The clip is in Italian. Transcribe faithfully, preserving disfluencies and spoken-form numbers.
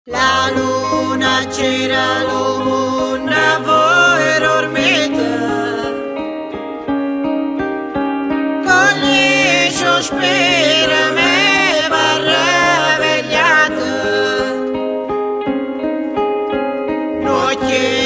La luna c'era l'una voi dormite con gli sospiri me va vegliata notte